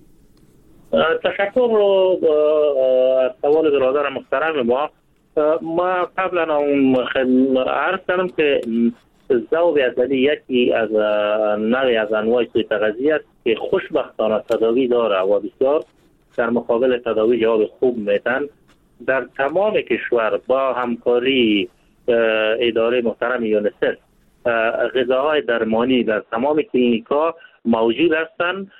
S2: تشکر از سوال برادر محترم ما قبلا عرض کردم که ذوب عضلی یکی از نوعی از انواع سوی تغذیه است که خوشبختانه تداوی داره و بسیار در مقابل تداوی جواب خوب میدن. در تمام کشور با همکاری اداره محترم یونیسف غذاهای درمانی در تمام کلینیک‌ها موجود هستند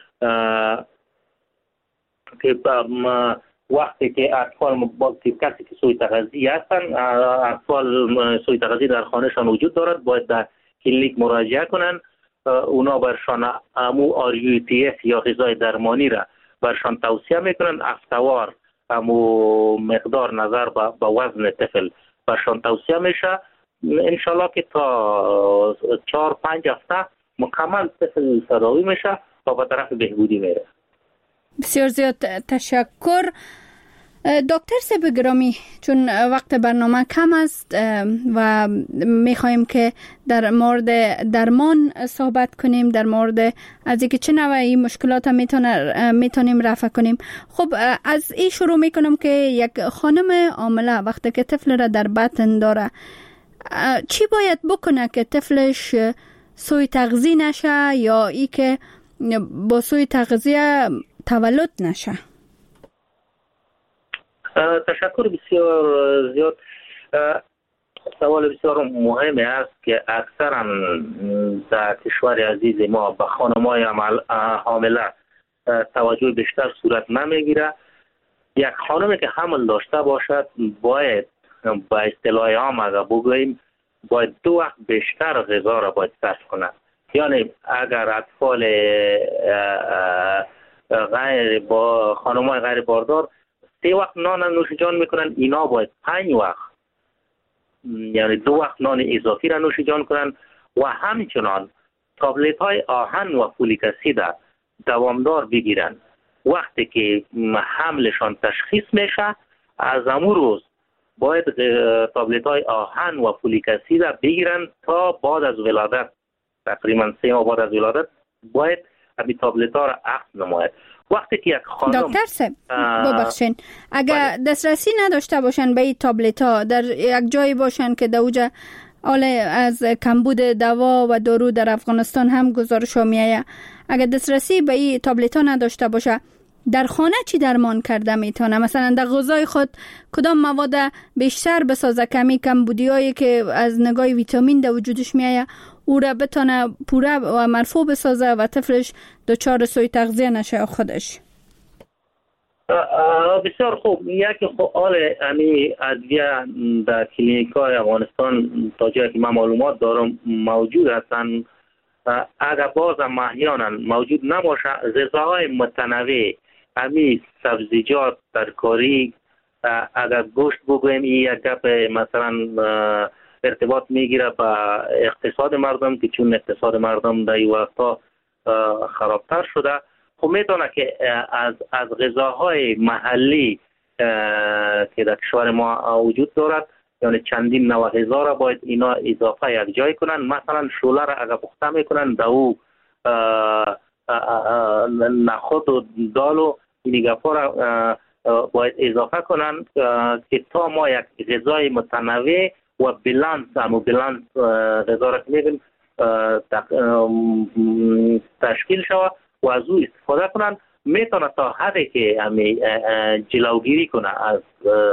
S2: که وقتی که اطفال کسی که سوی تغذیه هستند، اطفال سوی تغذیه در خانهشان وجود دارد، باید در کلینیک مراجعه کنند. اونا برشان RUTF یا غذای درمانی را برشان توصیه میکنند. هفته‌وار امو مقدار نظر به وزن طفل برشان توصیه میشه. انشالله که تا 4-5 هفته مکمل طفل تداوی میشه و به طرف بهبودی میره.
S1: بسیار زیاد تشکر دکتر صاحب گرامی. چون وقت برنامه کم است و میخوایم که در مورد درمان صحبت کنیم، در مورد از اینکه چه نوعی مشکلات میتونیم رفع کنیم. خب از این شروع میکنم که یک خانم حامله وقتی که طفل را در بطن داره چی باید بکنه که طفلش سوی تغذیه نشه یا ای که با سوی تغذیه تولد نشه؟
S2: تشکر بسیار زیاد. سوال بسیار مهمی است که اکثرا در کشور عزیز ما به خانم‌های حامله توجه بیشتر صورت نمیگیره. یک خانمی که حمل داشته باشد باید با اصطلاح عام اگر بگوییم باید 2 وقت بیشتر غذا را باید صرف کند. یعنی اگر اطفال خانم‌های غیر باردار 3 وقت نان نوش جان میکنن، اینا باید 5 وقت یعنی 2 وقت نان اضافی را نوش جان کنن و همچنان تابلت های آهن و فولیک اسید دوامدار بگیرن. وقتی که حملشان تشخیص میشه از امون روز باید تابلت های آهن و فولیک اسید بگیرن تا بعد از ولادت، تقریبا 3 ماه بعد از ولادت باید این تابلت ها را اخذ نماید. وقتی که یک خانم
S1: دکتر صاحب ببخشین اگر دسترسی نداشته باشن به این تابلت ها، در یک جایی باشن که دوجه حالا از کمبود دوا و دارو در افغانستان هم گزارش میایه، اگر دسترسی به این تابلت ها نداشته باشه در خانه چی درمان کرده میتونه؟ مثلا در غذای خود کدام مواد بیشتر بسازه کمبودی هایی که از نگاه ویتامین در وجودش میایه او را بتونه پوره و مرفوع بسازه و طفلش دچار سوی تغذیه نشه خودش؟
S2: بسیار خوب. یک حال امی ادویه در کلینیک های افغانستان تا جایی که من معلومات دارم موجود هستند. اگر باز احیانا موجود نباشه، غذاهای متنوع، امی سبزیجات، ترکاری، اگر گوشت بگویم این یک گپ مثلا ارتباط میگیره با اقتصاد مردم که چون اقتصاد مردم در این وقتا خرابتر شده، خب میتونه که از غذاهای محلی که در کشور ما وجود دارد، یعنی چندین نوع غذا را باید اینا اضافه یک جای کنن. مثلا شوله را اگر پخته میکنن در او نخود و دال و این گپا را باید اضافه کنن که تا ما یک غذای متنوع و بالانس غذا را که میگیم تشکیل شود و از او استفاده کنن، میتونه تا حدی که جلوگیری کنه از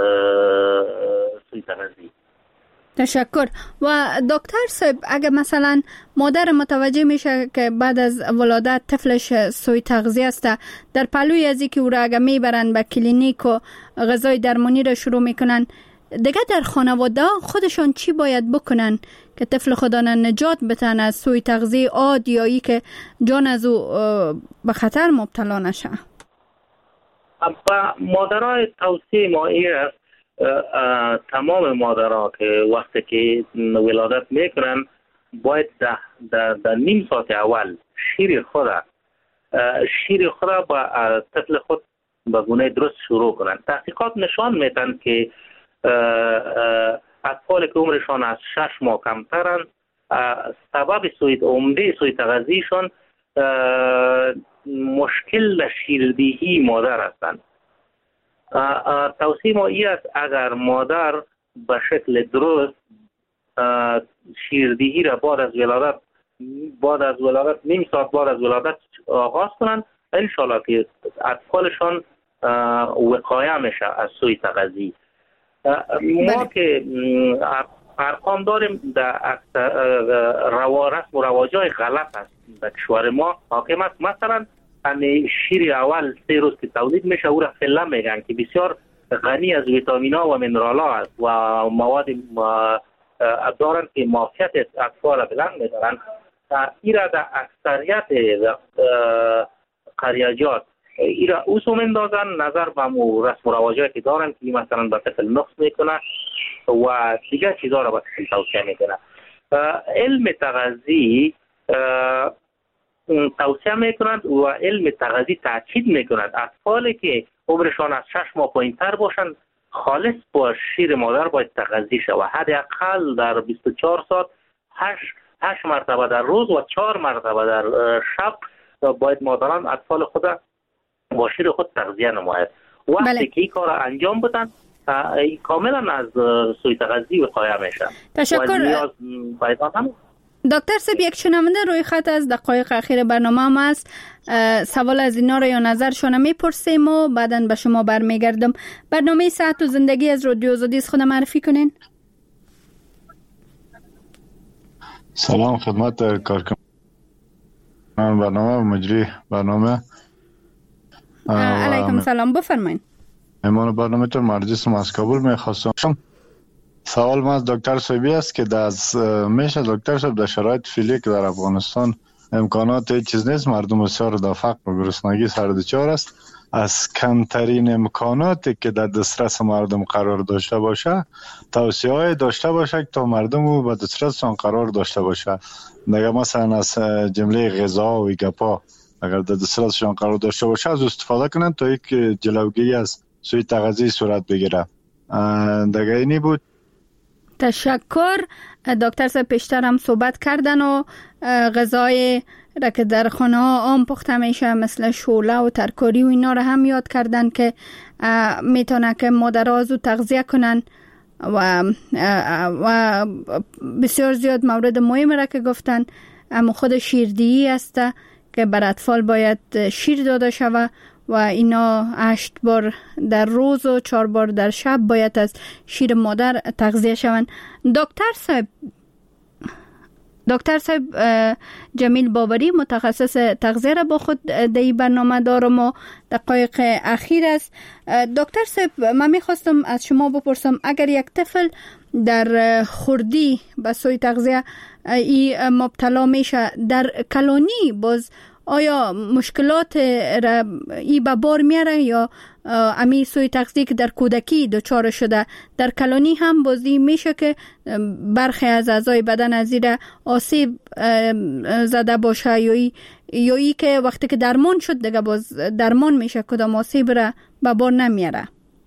S2: سوء تغذیه.
S1: تشکر. و دکتر صاحب، اگر مثلا مادر متوجه میشه که بعد از ولادت طفلش سوء تغذیه است، در پلوی از اینکه او را اگر میبرن به کلینیک و غذای درمانی را شروع میکنن، دیگه در خانواده خودشان چی باید بکنن که طفل خدا نجات بدن از سوء تغذیه عادی که جان از او به خطر مبتلا نشه؟
S2: مادرای توصیه ما این است تمام مادرها که وقتی که ولادت میکنن باید در نیم ساعت اول شیر خود با طفل خود به گونه درست شروع کنن. تحقیقات نشان میدن که اطفال که عمرشان از 6 ماه کمترند، سبب عمده سوء تغذیهشان مشکل در شیردهی مادر هستند. توصیه ما این است اگر مادر به شکل درست شیردهی را بعد از ولادت نیم ساعت بعد از ولادت آغاز کنند، انشالله که اطفالشان وقایه میشه از سوء تغذیه. ما که ارقام داریم در رسم و رواجای غلط است در کشور ما حاکم است. مثلا شیر اول 3 روز که تولید میشه او را فله میگن که بسیار غنی از ویتامین ها و منرال ها است و مواد دارن که معافیت اطفال بلند میدارن. این را در اکثریت قریجات این را اوسو مندازن نظر به رسم و رواجایی که دارن که مثلا به طفل نقص میکنه و دیگر چیزها را به طفل توصیه میکنه. علم تغذیه توصیه میکنند و علم تغذیه تاکید میکنند اطفالی که عمرشان از 6 ماه پایینتر باشند خالص با شیر مادر باید تغذیه شود. حداقل در 24 ساعت 8 مرتبه در روز و 4 مرتبه در شب باید مادران اطفال خود با شیر خود تغذیه نماید. وقتی که این کار انجام بدن کاملا از سوء تغذیه وقایه میشه.
S1: تشکر. دکتر صاحب، یک شنونده روی خط از دقایق اخیر برنامه هم است. سوال از اینا را یا نظرشون میپرسیم و بعداً به شما برمیگردم. برنامه صحت و زندگی از رادیو آزادی خود معرفی کنین.
S8: سلام خدمت کارکنان برنامه مجری برنامه.
S1: علیکم سلام، بفرمایید.
S8: مهمان برنامه تون مرجس از کابل میخواستم. سوال ما از دکتر صاحبی است که میشه دکتر صاحب در شرایط فعلی که در افغانستان امکانات هیچ چیز نیست، مردم بسیار در فقر و گرسنگی سردچار است، از کمترین امکاناتی که در دسترس مردم قرار داشته باشه توصیه های داشته باشه تا مردم رو به دسترسشان قرار داشته باشه. دیگه مثلا از جمله غذا و گپا اگر در دسترسشان قرار داشته باشه از استفاده کنند تا یک جلوگیری از سوء تغذیه صورت بگیره. دیگه اینی بود.
S1: تشکر. دکتر صاحب پیشتر هم صحبت کردن و غذای را که در خانه ها عام پخته میشه مثل شوله و ترکاری و اینا را هم یاد کردن که میتونه که مادرها از او تغذیه کنن و بسیار زیاد مورد مهم را که گفتن اما خود شیردهی است که بر اطفال باید شیر داده شود و اینا 8 بار در روز و 4 بار در شب باید از شیر مادر تغذیه شوند. دکتر صاحب، دکتر صاحب جمیل باوری متخصص تغذیه را با خود در این برنامه دارم و دقایق اخیر است. دکتر صاحب من میخواستم از شما بپرسم اگر یک طفل در خردی به سوی تغذیه مبتلا میشه در کلانی باز آیا مشکلات را ای به بار میاره یا امی سوی تغذیه که در کودکی دچار شده در کلانی هم بازی میشه که برخی از اعضای بدن از زیر آسیب زده باشه یا ای که وقتی که درمان شد دیگه باز درمان میشه کدام آسیب را به بار نمیاره؟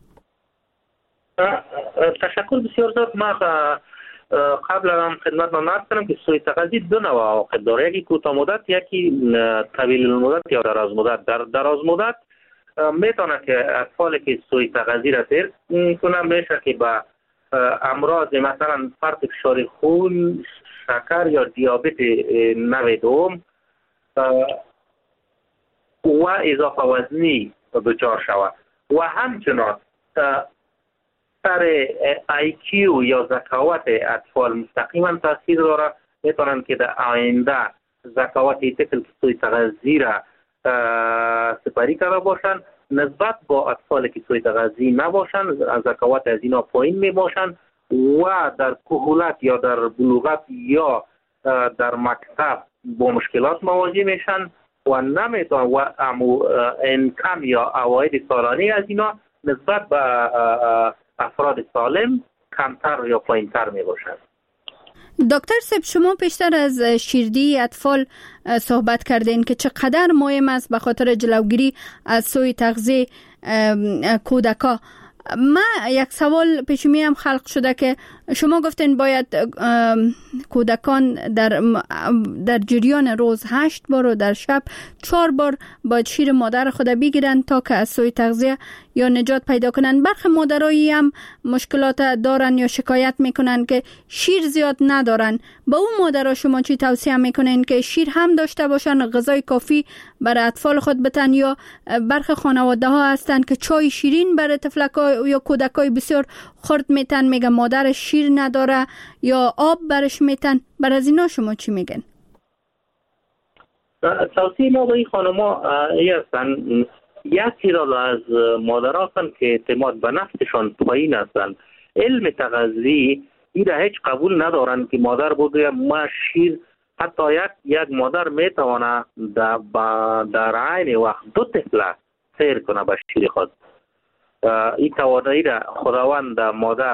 S2: تشکر بسیار زیاد. ما قبل هم خدمت ما عرض کردم که سوی تغذیه دو نوع عواقب داره، یکی کوتاه مدت یکی طویل المدت یا دراز مدت. در دراز مدت میتونه که اطفالی که سوی تغذیه را سیر کنه میشه که با امراض مثلا فرط فشار خون، شکر یا دیابت نوع دوم و اضافه وزنی دچار شود و همچنان سر IQ یا ذکاوت اطفال مستقیما تاثیر داره. میتونن که در آینده ذکاوت طفل که سوی تغذیه را سپری کرده باشن نسبت با اطفالی که سوی تغذیه نباشن ذکاوت از اینا پایین می باشن و در کهولت یا در بلوغت یا در مکتب با مشکلات مواجه میشن و نمیتونن و انکم یا عواید سالانه از اینا نسبت به افراد سالم کمتر یا پایینتر می باشند.
S1: دکتر صاحب شما پیشتر از شیردهی اطفال صحبت کردین که چقدر مهم است به خاطر جلوگیری از سوی تغذیه کودکا. ما یک سوال پیشمی هم خلق شده که شما گفتین باید کودکان در جریان روز 8 بار و در شب 4 بار باید شیر مادر خود بگیرن تا که از سوی تغذیه یا نجات پیدا کنن. برخی مادرایی هم مشکلات دارن یا شکایت میکنن که شیر زیاد ندارن. با اون مادرها شما چی توصیه میکنین که شیر هم داشته باشن، غذای کافی برای اطفال خود بتن، یا برخی خانواده ها هستن که چای شیرین برای طفلکا یا کودکای بسیار خرد میتن، میگه مادر شیر نداره یا آب برش میتن. بر از اینا شما چی میگن؟
S2: توصیه ما به این خانما ای هستن، یکی را از مادرها هستن که اعتماد به نفسشان پایین هستن. علم تغذیه این را هیچ قبول ندارن که مادر بگه ما شیر، حتی یک مادر میتونه در عین وقت 2 طفل سیر کنه به شیر خود. این توانایی را خداوند مادر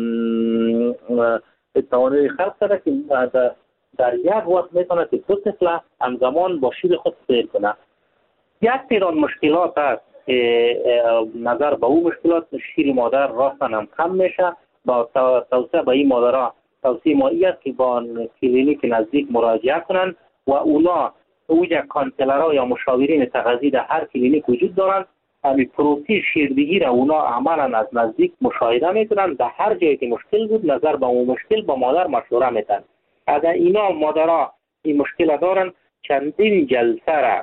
S2: توانایی خلق کرده که در یک وقت میتونه که 2 طفل همزمان با شیر خود سیر کنه. یک تعداد مشکلات هست که نظر به اون مشکلات شیر مادر راستن هم کم میشه. با توصیه به این مادرها توصیه ما این است که با کلینیک نزدیک مراجعه کنن و اونا اوجه کانسلرها یا مشاورین تغذیه در هر کلینیک وجود دارن. همین پروسه شیردهی را اونا عملا از نزدیک مشاهده میکنن. در هر جایی که مشکل بود نظر به اون مشکل با مادر مشوره میتن. اگر اینا مادرها این مشکل دارن چندین جلسه را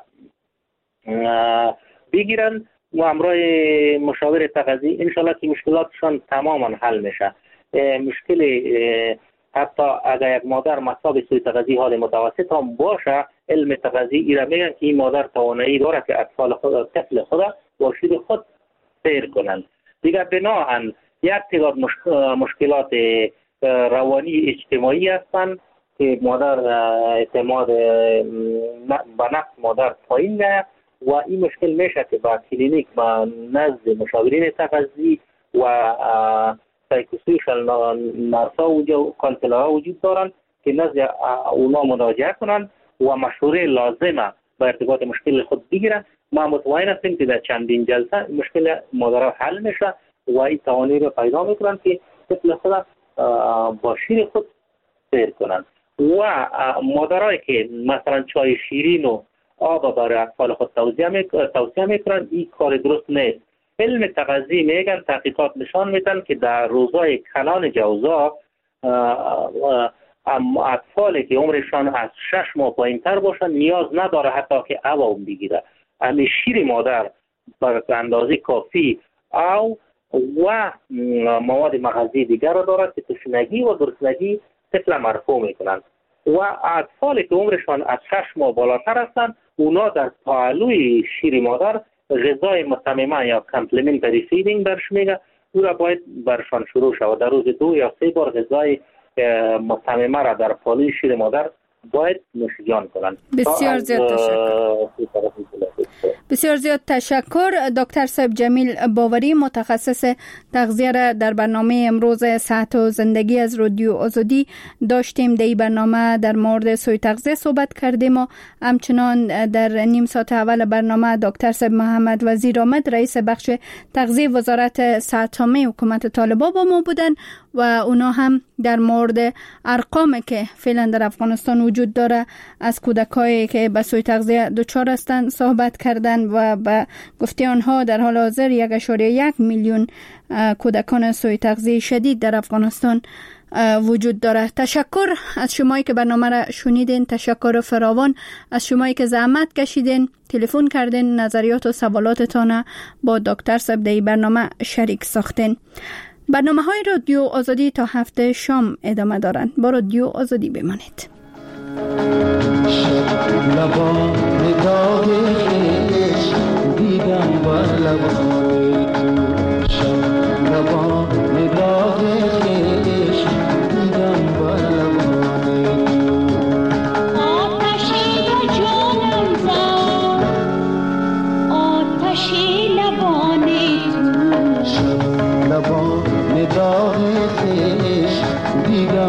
S2: بگیرن و همراه مشاور تغذیه انشالله که مشکلاتشان تماما حل میشه. مشکل حتی اگر یک مادر مصاب سوی تغذیه حال متوسط هم باشه، علم تغذیه ایرا میگن که این مادر توانایی داره که طفل خود با شیر خود سیر کنند. دیگر بناهن یک تعداد مشکلات روانی اجتماعی هستند که مادر اعتماد به نفس مادر پایین نه و این مشکل میشه که با کلینیک با نزد مشاورین تغذیه و سایکوسوشال نرسا و کانسلرها وجود دارن که نزد اونا مراجعه کنن و مشوره لازمه به ارتباط مشکل خود بگیرن. ما مطمئن هستیم که در چندین جلسه مشکل مادرها حل میشه و این توانایی رو پیدا میکنن که طفل خود با شیر خود سیر کنن. و مادرایی که مثلا چای شیرین و آب برای اطفال خود توصیه میکنن این کار درست نیست. علم تغذیه میگن، تحقیقات نشان میدن که در روزهای کلان جوزا اطفالی که عمرشان از 6 ماه پایینتر باشن نیاز نداره حتی که آب بگیره. همین شیر مادر به اندازه کافی او و مواد مغذی دیگر را دارد که تشنگی و گرسنگی طفل مرفوع میکنند. و اطفالی که عمرشان از 6 ماه بالاتر هستند اونا در پهلوی شیر مادر غذای مصممه یا کامپلیمنتری فیدینگ برش میگه، او را باید برشان شروع شود. در روز 2 یا 3 بار غذای مصممه را در پهلوی شیر مادر باید نوشیجان کنند.
S1: بسیار زیاد تشکر. بسیار زیاد تشکر دکتر صاحب جمیل باوری، متخصص تغذیه را در برنامه امروز صحت و زندگی از رادیو آزادی داشتیم. در این برنامه در مورد سوی تغذیه صحبت کردیم و همچنان در نیم ساعت اول برنامه دکتر صاحب محمد وزیر آمد، رئیس بخش تغذیه وزارت صحت عامه حکومت طالبان با ما بودن و اونا هم در مورد ارقامی که فعلا در افغانستان وجود داره از کودکایی که به سوی تغذیه دچار هستند صحبت کردند و به گفته آنها در حال حاضر 1.1 میلیون کودکان سوی تغذیه شدید در افغانستان وجود داره. تشکر از شمایی که برنامه را شنیدین، تشکر فراوان از شمایی که زحمت کشیدین، تلفن کردین، نظریات و سوالاتتان با دکتر صاحب در برنامه شریک ساختین. برنامه‌های رادیو آزادی تا هفته شام ادامه دارند. با رادیو آزادی بمانید.
S9: نگاه خویش دیدم